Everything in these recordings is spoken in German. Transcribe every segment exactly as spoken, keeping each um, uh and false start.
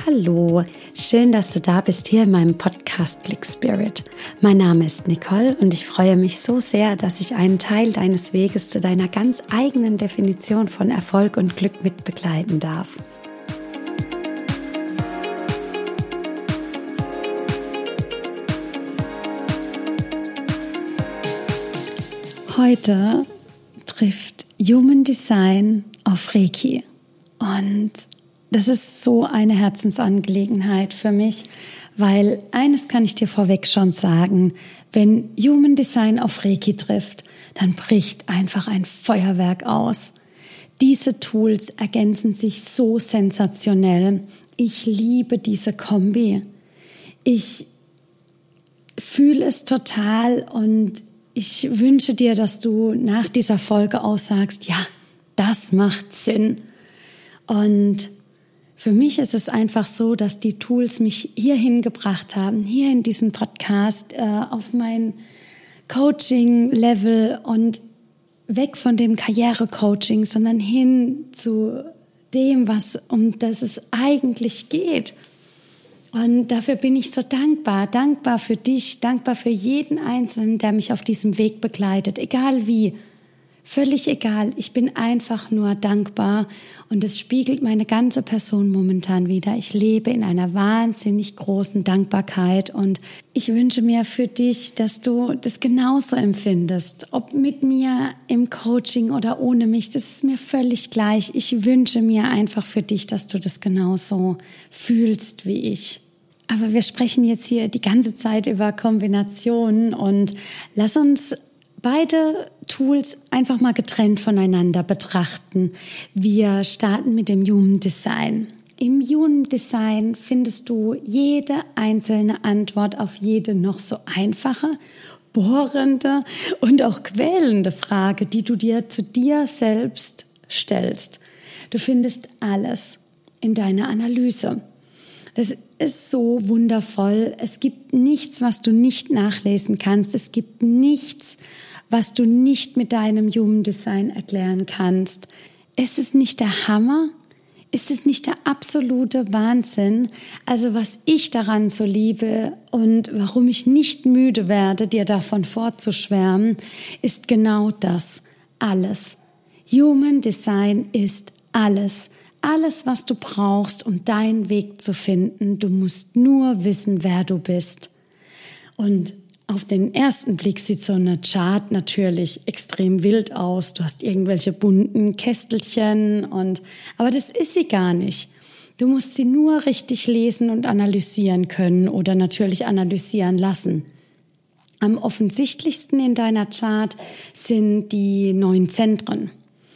Hallo, schön, dass du da bist hier in meinem Podcast Click Spirit. Mein Name ist Nicole und ich freue mich so sehr, dass ich einen Teil deines Weges zu deiner ganz eigenen Definition von Erfolg und Glück mit begleiten darf. Heute trifft Human Design auf Reiki und das ist so eine Herzensangelegenheit für mich, weil eines kann ich dir vorweg schon sagen, wenn Human Design auf Reiki trifft, dann bricht einfach ein Feuerwerk aus. Diese Tools ergänzen sich so sensationell. Ich liebe diese Kombi. Ich fühle es total und ich wünsche dir, dass du nach dieser Folge aussagst, ja, das macht Sinn. Und für mich ist es einfach so, dass die Tools mich hierhin gebracht haben, hier in diesen Podcast, äh, auf mein Coaching-Level und weg von dem Karriere-Coaching, sondern hin zu dem, was um das es eigentlich geht. Und dafür bin ich so dankbar, dankbar für dich, dankbar für jeden Einzelnen, der mich auf diesem Weg begleitet, egal wie. Völlig egal, ich bin einfach nur dankbar und es spiegelt meine ganze Person momentan wider. Ich lebe in einer wahnsinnig großen Dankbarkeit und ich wünsche mir für dich, dass du das genauso empfindest. Ob mit mir im Coaching oder ohne mich, das ist mir völlig gleich. Ich wünsche mir einfach für dich, dass du das genauso fühlst wie ich. Aber wir sprechen jetzt hier die ganze Zeit über Kombinationen und lass uns beide Tools einfach mal getrennt voneinander betrachten. Wir starten mit dem Human Design. Im Human Design findest du jede einzelne Antwort auf jede noch so einfache, bohrende und auch quälende Frage, die du dir zu dir selbst stellst. Du findest alles in deiner Analyse. Das ist so wundervoll. Es gibt nichts, was du nicht nachlesen kannst. Es gibt nichts, was du nicht mit deinem Human Design erklären kannst. Ist es nicht der Hammer? Ist es nicht der absolute Wahnsinn? Also was ich daran so liebe und warum ich nicht müde werde, dir davon vorzuschwärmen, ist genau das. Alles. Human Design ist alles. Alles, was du brauchst, um deinen Weg zu finden. Du musst nur wissen, wer du bist. Und auf den ersten Blick sieht so eine Chart natürlich extrem wild aus. Du hast irgendwelche bunten Kästelchen und, aber das ist sie gar nicht. Du musst sie nur richtig lesen und analysieren können oder natürlich analysieren lassen. Am offensichtlichsten in deiner Chart sind die neun Zentren.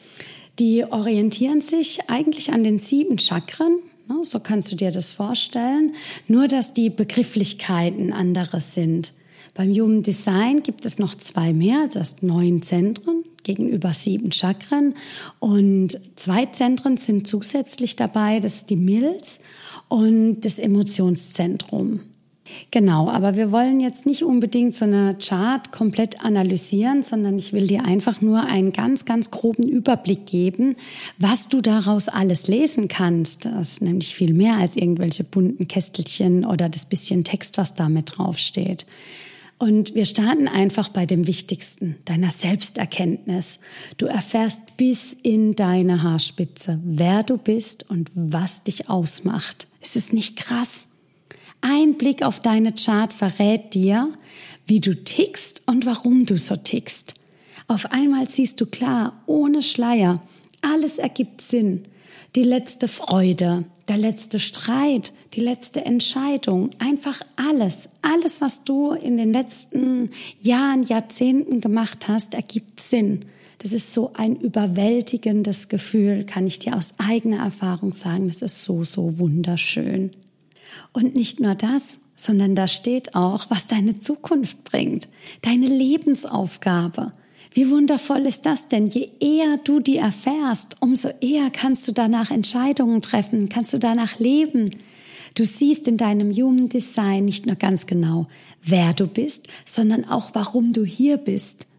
Die orientieren sich eigentlich an den sieben Chakren. So kannst du dir das vorstellen. Nur, dass die Begrifflichkeiten andere sind. Beim Human Design gibt es noch zwei mehr, also hast neun Zentren gegenüber sieben Chakren und zwei Zentren sind zusätzlich dabei, das ist die Milz und das Emotionszentrum. Genau, aber wir wollen jetzt nicht unbedingt so eine Chart komplett analysieren, sondern ich will dir einfach nur einen ganz, ganz groben Überblick geben, was du daraus alles lesen kannst. Das ist nämlich viel mehr als irgendwelche bunten Kästelchen oder das bisschen Text, was da mit draufsteht. Und wir starten einfach bei dem Wichtigsten, deiner Selbsterkenntnis. Du erfährst bis in deine Haarspitze, wer du bist und was dich ausmacht. Ist es nicht krass? Ein Blick auf deine Chart verrät dir, wie du tickst und warum du so tickst. Auf einmal siehst du klar, ohne Schleier, alles ergibt Sinn. Die letzte Freude, der letzte Streit, die letzte Entscheidung, einfach alles, alles, was du in den letzten Jahren, Jahrzehnten gemacht hast, ergibt Sinn. Das ist so ein überwältigendes Gefühl, kann ich dir aus eigener Erfahrung sagen. Das ist so, so wunderschön. Und nicht nur das, sondern da steht auch, was deine Zukunft bringt, deine Lebensaufgabe. Wie wundervoll ist das denn? Je eher du die erfährst, umso eher kannst du danach Entscheidungen treffen, kannst du danach leben. Du siehst in deinem Human Design nicht nur ganz genau, wer du bist, sondern auch, warum du hier bist.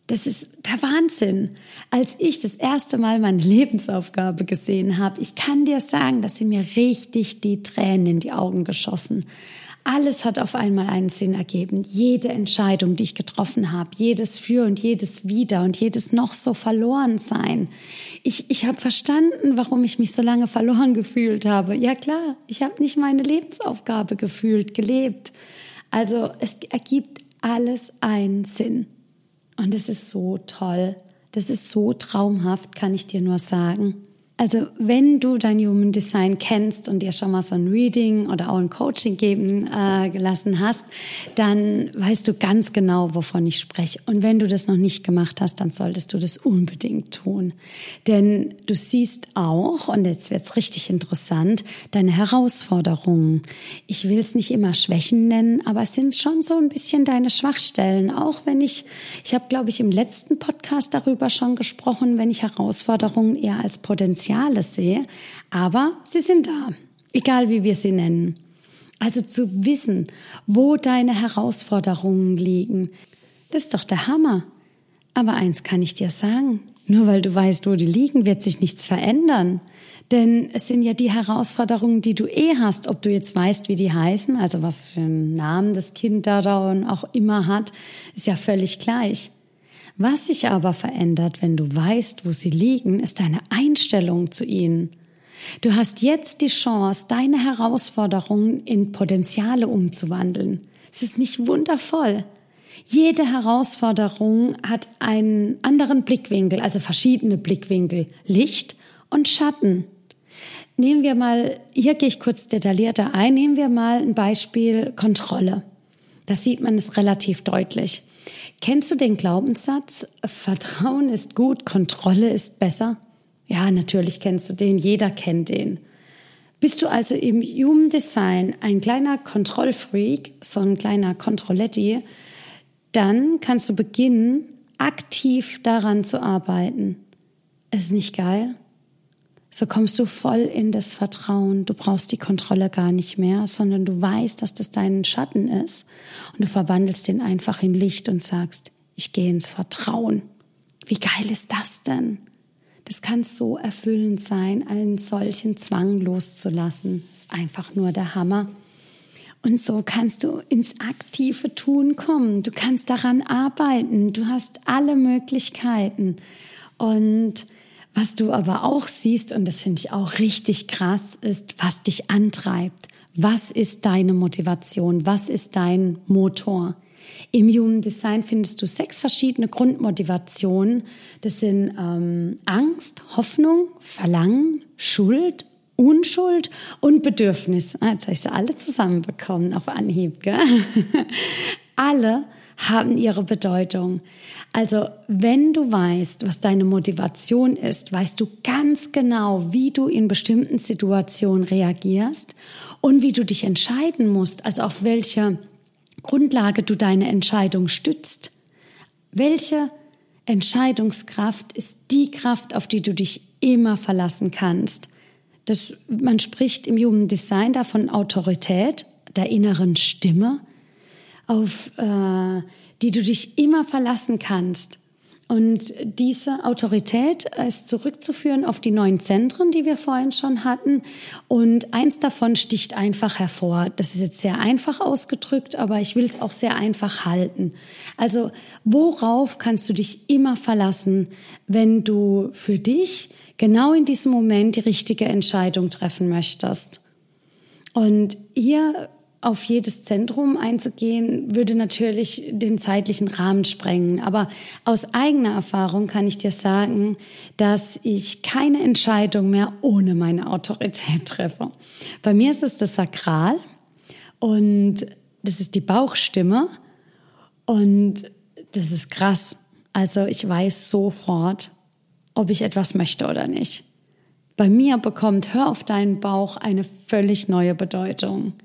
Das ist der Wahnsinn. Als ich das erste Mal meine Lebensaufgabe gesehen habe, ich kann dir sagen, dass sie mir richtig die Tränen in die Augen geschossen. Alles hat auf einmal einen Sinn ergeben. Jede Entscheidung, die ich getroffen habe, jedes Für und jedes Wider und jedes noch so verloren sein. Ich, ich habe verstanden, warum ich mich so lange verloren gefühlt habe. Ja klar, ich habe nicht meine Lebensaufgabe gefühlt, gelebt. Also es ergibt alles einen Sinn. Und es ist so toll. Das ist so traumhaft, kann ich dir nur sagen. Also wenn du dein Human Design kennst und dir schon mal so ein Reading oder auch ein Coaching geben äh, gelassen hast, dann weißt du ganz genau, wovon ich spreche. Und wenn du das noch nicht gemacht hast, dann solltest du das unbedingt tun. Denn du siehst auch, und jetzt wird's richtig interessant, deine Herausforderungen. Ich will es nicht immer Schwächen nennen, aber es sind schon so ein bisschen deine Schwachstellen. Auch wenn ich, ich habe glaube ich im letzten Podcast darüber schon gesprochen, wenn ich Herausforderungen eher als Potenzial sehe, aber sie sind da, egal wie wir sie nennen. Also zu wissen, wo deine Herausforderungen liegen, das ist doch der Hammer. Aber eins kann ich dir sagen, nur weil du weißt, wo die liegen, wird sich nichts verändern. Denn es sind ja die Herausforderungen, die du eh hast, ob du jetzt weißt, wie die heißen, also was für einen Namen das Kind da auch immer hat, ist ja völlig gleich. Was sich aber verändert, wenn du weißt, wo sie liegen, ist deine Einstellung zu ihnen. Du hast jetzt die Chance, deine Herausforderungen in Potenziale umzuwandeln. Es ist nicht wundervoll. Jede Herausforderung hat einen anderen Blickwinkel, also verschiedene Blickwinkel, Licht und Schatten. Nehmen wir mal, hier gehe ich kurz detaillierter ein, nehmen wir mal ein Beispiel Kontrolle. Da sieht man es relativ deutlich. Kennst du den Glaubenssatz, Vertrauen ist gut, Kontrolle ist besser? Ja, natürlich kennst du den, jeder kennt den. Bist du also im Human Design ein kleiner Kontrollfreak, so ein kleiner Kontrolletti, dann kannst du beginnen, aktiv daran zu arbeiten. Ist nicht geil? So kommst du voll in das Vertrauen. Du brauchst die Kontrolle gar nicht mehr, sondern du weißt, dass das dein Schatten ist. Und du verwandelst den einfach in Licht und sagst, ich gehe ins Vertrauen. Wie geil ist das denn? Das kann so erfüllend sein, einen solchen Zwang loszulassen. Das ist einfach nur der Hammer. Und so kannst du ins aktive Tun kommen. Du kannst daran arbeiten. Du hast alle Möglichkeiten. Und was du aber auch siehst, und das finde ich auch richtig krass, ist, was dich antreibt. Was ist deine Motivation? Was ist dein Motor? Im Human Design findest du sechs verschiedene Grundmotivationen. Das sind ähm, Angst, Hoffnung, Verlangen, Schuld, Unschuld und Bedürfnis. Ah, jetzt habe ich sie alle zusammenbekommen auf Anhieb, gell? Alle haben ihre Bedeutung. Also wenn du weißt, was deine Motivation ist, weißt du ganz genau, wie du in bestimmten Situationen reagierst und wie du dich entscheiden musst, also auf welcher Grundlage du deine Entscheidung stützt. Welche Entscheidungskraft ist die Kraft, auf die du dich immer verlassen kannst? Das, man spricht im Human Design davon Autorität, der inneren Stimme, auf äh, die du dich immer verlassen kannst. Und diese Autorität ist zurückzuführen auf die neun Zentren, die wir vorhin schon hatten. Und eins davon sticht einfach hervor. Das ist jetzt sehr einfach ausgedrückt, aber ich will es auch sehr einfach halten. Also worauf kannst du dich immer verlassen, wenn du für dich genau in diesem Moment die richtige Entscheidung treffen möchtest? Und hier auf jedes Zentrum einzugehen, würde natürlich den zeitlichen Rahmen sprengen. Aber aus eigener Erfahrung kann ich dir sagen, dass ich keine Entscheidung mehr ohne meine Autorität treffe. Bei mir ist es das Sakral und das ist die Bauchstimme und das ist krass. Also ich weiß sofort, ob ich etwas möchte oder nicht. Bei mir bekommt Hör auf deinen Bauch eine völlig neue Bedeutung.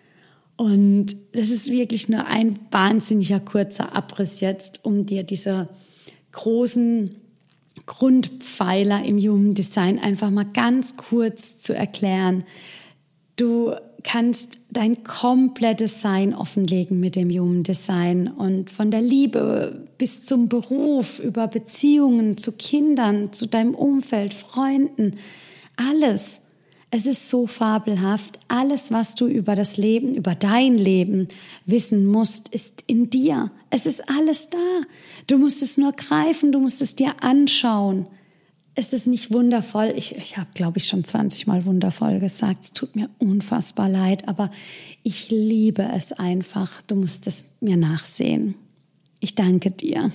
Und das ist wirklich nur ein wahnsinniger kurzer Abriss jetzt, um dir diese großen Grundpfeiler im Human Design einfach mal ganz kurz zu erklären. Du kannst dein komplettes Sein offenlegen mit dem Human Design und von der Liebe bis zum Beruf, über Beziehungen zu Kindern, zu deinem Umfeld, Freunden, alles. Es ist so fabelhaft. Alles, was du über das Leben, über dein Leben wissen musst, ist in dir. Es ist alles da. Du musst es nur greifen, du musst es dir anschauen. Es ist nicht wundervoll. Ich, ich habe, glaube ich, schon zwanzig Mal wundervoll gesagt. Es tut mir unfassbar leid, aber ich liebe es einfach. Du musst es mir nachsehen. Ich danke dir.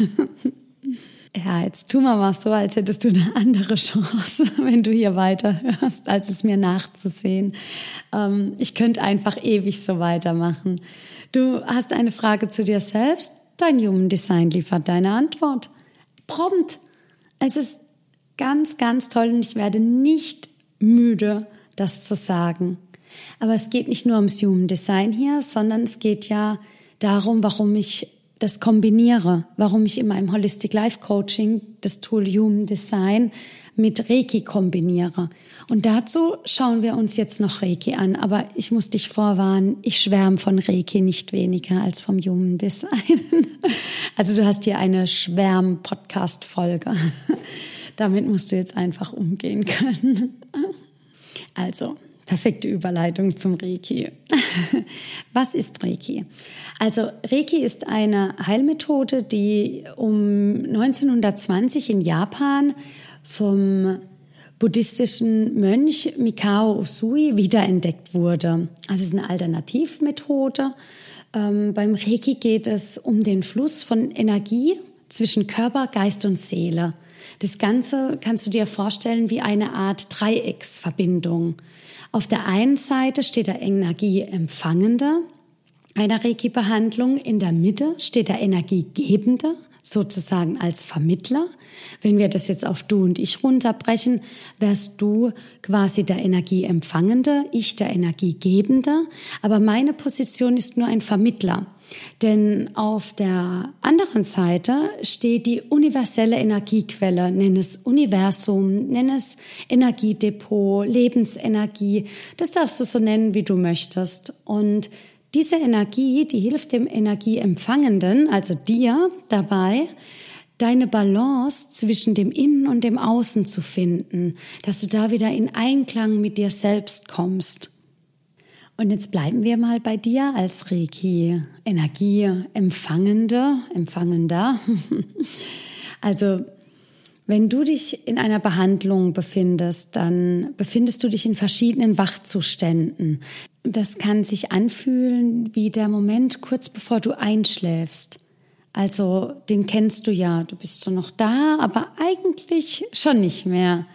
Ja, jetzt tu mal mal so, als hättest du eine andere Chance, wenn du hier weiterhörst, als es mir nachzusehen. Ähm, ich könnte einfach ewig so weitermachen. Du hast eine Frage zu dir selbst, dein Human Design liefert deine Antwort. Prompt. Es ist ganz, ganz toll und ich werde nicht müde, das zu sagen. Aber es geht nicht nur ums Human Design hier, sondern es geht ja darum, warum ich das kombiniere, warum ich in meinem Holistic Life Coaching das Tool Human Design mit Reiki kombiniere. Und dazu schauen wir uns jetzt noch Reiki an. Aber ich muss dich vorwarnen, ich schwärme von Reiki nicht weniger als vom Human Design. Also du hast hier eine Schwärm-Podcast-Folge. Damit musst du jetzt einfach umgehen können. Also, perfekte Überleitung zum Reiki. Was ist Reiki? Also Reiki ist eine Heilmethode, die um neunzehnhundertzwanzig in Japan vom buddhistischen Mönch Mikao Usui wiederentdeckt wurde. Also es ist eine Alternativmethode. Ähm, beim Reiki geht es um den Fluss von Energie zwischen Körper, Geist und Seele. Das Ganze kannst du dir vorstellen wie eine Art Dreiecksverbindung. Auf der einen Seite steht der Energieempfangende einer Reiki-Behandlung, in der Mitte steht der Energiegebende, sozusagen als Vermittler. Wenn wir das jetzt auf du und ich runterbrechen, wärst du quasi der Energieempfangende, ich der Energiegebende, aber meine Position ist nur ein Vermittler. Denn auf der anderen Seite steht die universelle Energiequelle, nenn es Universum, nenn es Energiedepot, Lebensenergie. Das darfst du so nennen, wie du möchtest. Und diese Energie, die hilft dem Energieempfangenden, also dir dabei, deine Balance zwischen dem Innen und dem Außen zu finden, dass du da wieder in Einklang mit dir selbst kommst. Und jetzt bleiben wir mal bei dir als Reiki-Energieempfangende, Empfangender. Also, wenn du dich in einer Behandlung befindest, dann befindest du dich in verschiedenen Wachzuständen. Das kann sich anfühlen wie der Moment kurz bevor du einschläfst. Also, den kennst du ja. Du bist so noch da, aber eigentlich schon nicht mehr.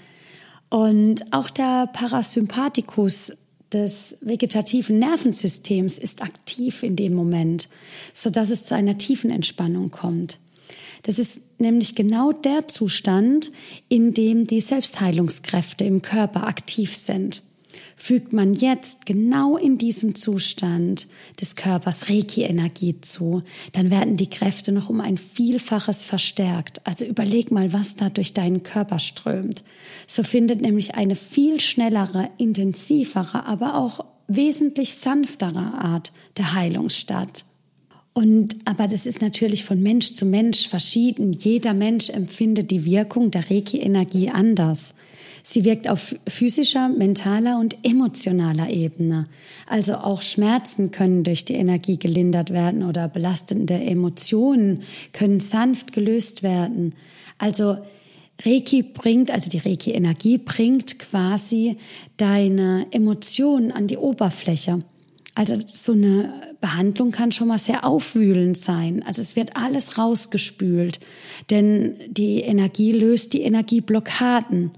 Und auch der Parasympathikus des vegetativen Nervensystems ist aktiv in dem Moment, sodass es zu einer tiefen Entspannung kommt. Das ist nämlich genau der Zustand, in dem die Selbstheilungskräfte im Körper aktiv sind. Fügt man jetzt genau in diesem Zustand des Körpers Reiki-Energie zu, dann werden die Kräfte noch um ein Vielfaches verstärkt. Also überleg mal, was da durch deinen Körper strömt. So findet nämlich eine viel schnellere, intensivere, aber auch wesentlich sanftere Art der Heilung statt. Und, aber das ist natürlich von Mensch zu Mensch verschieden. Jeder Mensch empfindet die Wirkung der Reiki-Energie anders. Sie wirkt auf physischer, mentaler und emotionaler Ebene. Also auch Schmerzen können durch die Energie gelindert werden oder belastende Emotionen können sanft gelöst werden. Also Reiki bringt, also die Reiki-Energie bringt quasi deine Emotionen an die Oberfläche. Also so eine Behandlung kann schon mal sehr aufwühlend sein. Also es wird alles rausgespült, denn die Energie löst die Energieblockaden.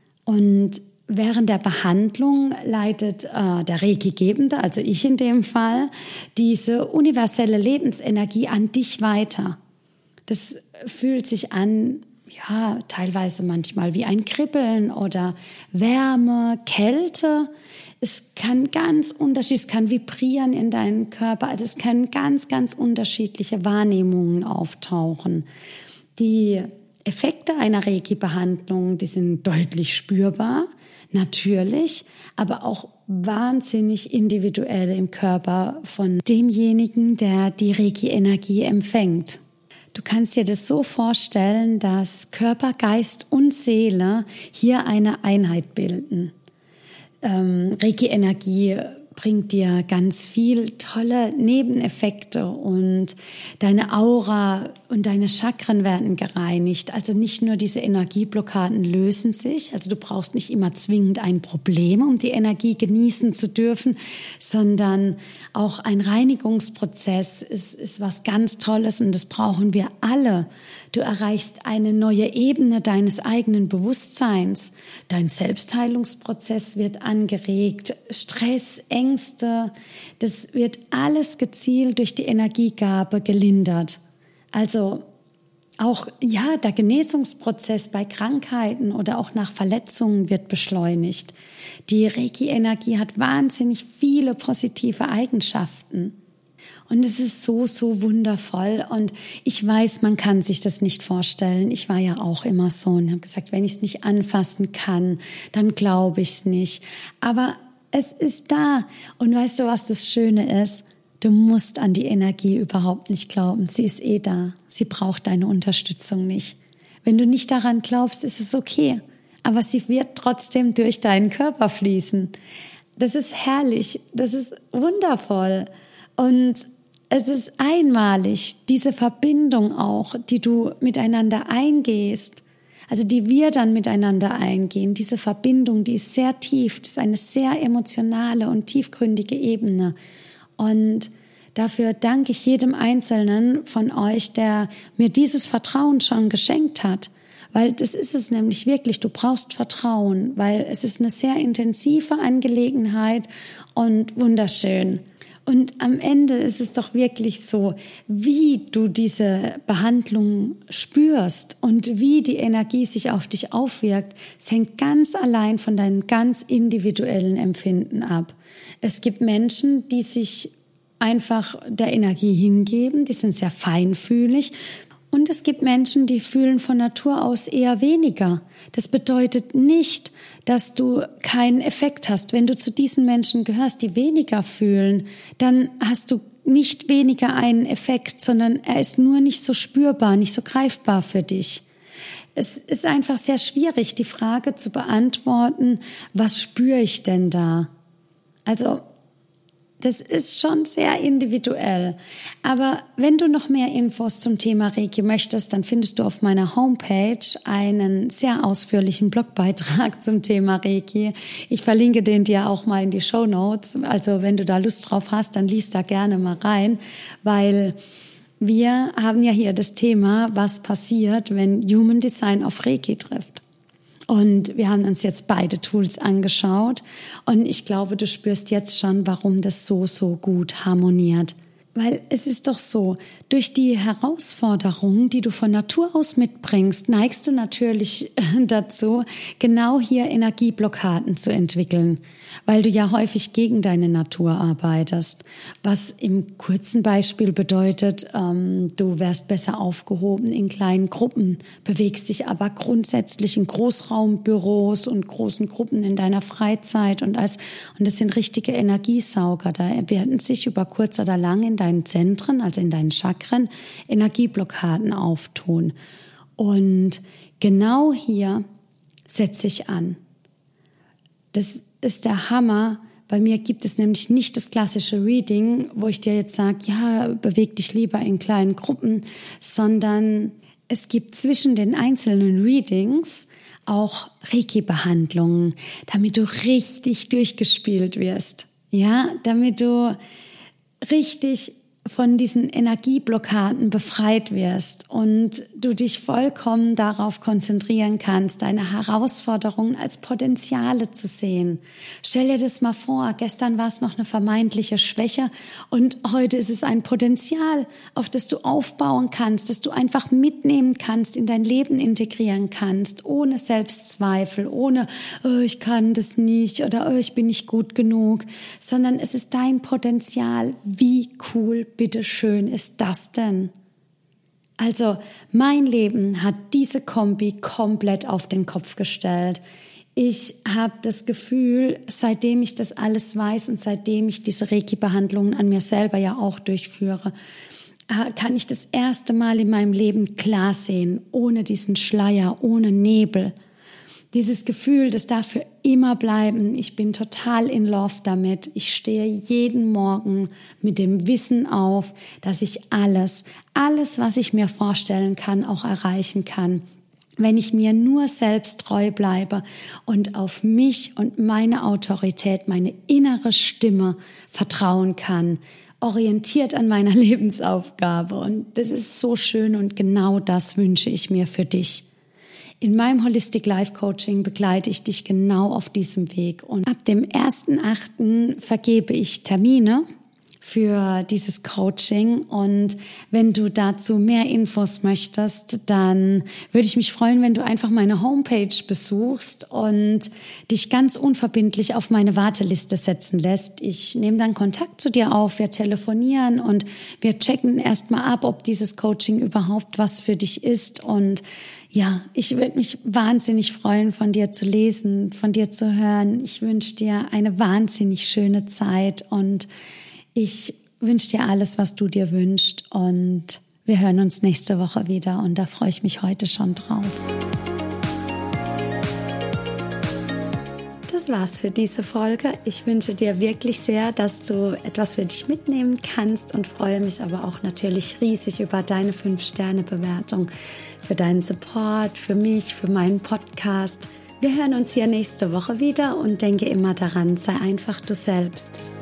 Und während der Behandlung leitet äh, der Reiki-Gebende, also ich in dem Fall, diese universelle Lebensenergie an dich weiter. Das fühlt sich an, ja, teilweise manchmal wie ein Kribbeln oder Wärme, Kälte. Es kann ganz unterschiedlich, es kann vibrieren in deinem Körper. Also es können ganz, ganz unterschiedliche Wahrnehmungen auftauchen. Die Effekte einer Reiki-Behandlung, die sind deutlich spürbar. natürlich, aber auch wahnsinnig individuell im Körper von demjenigen, der die Reiki-Energie empfängt. Du kannst dir das so vorstellen, dass Körper, Geist und Seele hier eine Einheit bilden. Ähm, Reiki-Energie bringt dir ganz viel tolle Nebeneffekte und deine Aura und deine Chakren werden gereinigt. Also nicht nur diese Energieblockaden lösen sich, also du brauchst nicht immer zwingend ein Problem, um die Energie genießen zu dürfen, sondern auch ein Reinigungsprozess ist, ist was ganz Tolles und das brauchen wir alle. Du erreichst eine neue Ebene deines eigenen Bewusstseins. Dein Selbstheilungsprozess wird angeregt, Stress, Ängste, das wird alles gezielt durch die Energiegabe gelindert. Also auch ja, der Genesungsprozess bei Krankheiten oder auch nach Verletzungen wird beschleunigt. Die Reiki-Energie hat wahnsinnig viele positive Eigenschaften. Und es ist so, so wundervoll. Und ich weiß, man kann sich das nicht vorstellen. Ich war ja auch immer so und habe gesagt, wenn ich es nicht anfassen kann, dann glaube ich es nicht. Aber es ist da. Und weißt du, was das Schöne ist? Du musst an die Energie überhaupt nicht glauben. Sie ist eh da. Sie braucht deine Unterstützung nicht. Wenn du nicht daran glaubst, ist es okay. Aber sie wird trotzdem durch deinen Körper fließen. Das ist herrlich. Das ist wundervoll. Und es ist einmalig, diese Verbindung auch, die du miteinander eingehst, also die wir dann miteinander eingehen, diese Verbindung, die ist sehr tief, das ist eine sehr emotionale und tiefgründige Ebene. Und dafür danke ich jedem Einzelnen von euch, der mir dieses Vertrauen schon geschenkt hat. Weil das ist es nämlich wirklich, du brauchst Vertrauen, weil es ist eine sehr intensive Angelegenheit und wunderschön. Und am Ende ist es doch wirklich so, wie du diese Behandlung spürst und wie die Energie sich auf dich aufwirkt, es hängt ganz allein von deinem ganz individuellen Empfinden ab. Es gibt Menschen, die sich einfach der Energie hingeben, die sind sehr feinfühlig. Und es gibt Menschen, die fühlen von Natur aus eher weniger. Das bedeutet nicht, dass du keinen Effekt hast. Wenn du zu diesen Menschen gehörst, die weniger fühlen, dann hast du nicht weniger einen Effekt, sondern er ist nur nicht so spürbar, nicht so greifbar für dich. Es ist einfach sehr schwierig, die Frage zu beantworten, was spüre ich denn da? Also das ist schon sehr individuell. Aber wenn du noch mehr Infos zum Thema Reiki möchtest, dann findest du auf meiner Homepage einen sehr ausführlichen Blogbeitrag zum Thema Reiki. Ich verlinke den dir auch mal in die Shownotes. Also wenn du da Lust drauf hast, dann liest da gerne mal rein, weil wir haben ja hier das Thema, was passiert, wenn Human Design auf Reiki trifft. Und wir haben uns jetzt beide Tools angeschaut und ich glaube, du spürst jetzt schon, warum das so, so gut harmoniert. Weil es ist doch so, durch die Herausforderungen, die du von Natur aus mitbringst, neigst du natürlich dazu, genau hier Energieblockaden zu entwickeln, weil du ja häufig gegen deine Natur arbeitest. Was im kurzen Beispiel bedeutet, ähm, du wärst besser aufgehoben in kleinen Gruppen, bewegst dich aber grundsätzlich in Großraumbüros und großen Gruppen in deiner Freizeit und als und das sind richtige Energiesauger. Da werden sich über kurz oder lang in deinen Zentren, also in deinen Chakren, Energieblockaden auftun. Und genau hier setze ich an. Das ist der Hammer. Bei mir gibt es nämlich nicht das klassische Reading, wo ich dir jetzt sage, ja, beweg dich lieber in kleinen Gruppen, sondern es gibt zwischen den einzelnen Readings auch Reiki-Behandlungen, damit du richtig durchgespielt wirst. Ja, damit du richtig von diesen Energieblockaden befreit wirst und du dich vollkommen darauf konzentrieren kannst, deine Herausforderungen als Potenziale zu sehen. Stell dir das mal vor, gestern war es noch eine vermeintliche Schwäche und heute ist es ein Potenzial, auf das du aufbauen kannst, das du einfach mitnehmen kannst, in dein Leben integrieren kannst, ohne Selbstzweifel, ohne oh, ich kann das nicht oder oh, ich bin nicht gut genug, sondern es ist dein Potenzial. Wie cool bitte schön ist das denn? Also mein Leben hat diese Kombi komplett auf den Kopf gestellt. Ich habe das Gefühl, seitdem ich das alles weiß und seitdem ich diese Reiki-Behandlungen an mir selber ja auch durchführe, kann ich das erste Mal in meinem Leben klar sehen, ohne diesen Schleier, ohne Nebel. Dieses Gefühl, das darf für immer bleiben. Ich bin total in love damit. Ich stehe jeden Morgen mit dem Wissen auf, dass ich alles, alles, was ich mir vorstellen kann, auch erreichen kann. Wenn ich mir nur selbst treu bleibe und auf mich und meine Autorität, meine innere Stimme vertrauen kann, orientiert an meiner Lebensaufgabe. Und das ist so schön und genau das wünsche ich mir für dich. In meinem Holistic Life Coaching begleite ich dich genau auf diesem Weg. Und ab dem ersten achten vergebe ich Termine für dieses Coaching. Und wenn du dazu mehr Infos möchtest, dann würde ich mich freuen, wenn du einfach meine Homepage besuchst und dich ganz unverbindlich auf meine Warteliste setzen lässt. Ich nehme dann Kontakt zu dir auf, wir telefonieren und wir checken erstmal ab, ob dieses Coaching überhaupt was für dich ist. Und ja, ich würde mich wahnsinnig freuen, von dir zu lesen, von dir zu hören. Ich wünsche dir eine wahnsinnig schöne Zeit und ich wünsche dir alles, was du dir wünschst, und wir hören uns nächste Woche wieder und da freue ich mich heute schon drauf. Das war's für diese Folge. Ich wünsche dir wirklich sehr, dass du etwas für dich mitnehmen kannst und freue mich aber auch natürlich riesig über deine fünf Sterne Bewertung, für deinen Support, für mich, für meinen Podcast. Wir hören uns hier nächste Woche wieder und denke immer daran, sei einfach du selbst.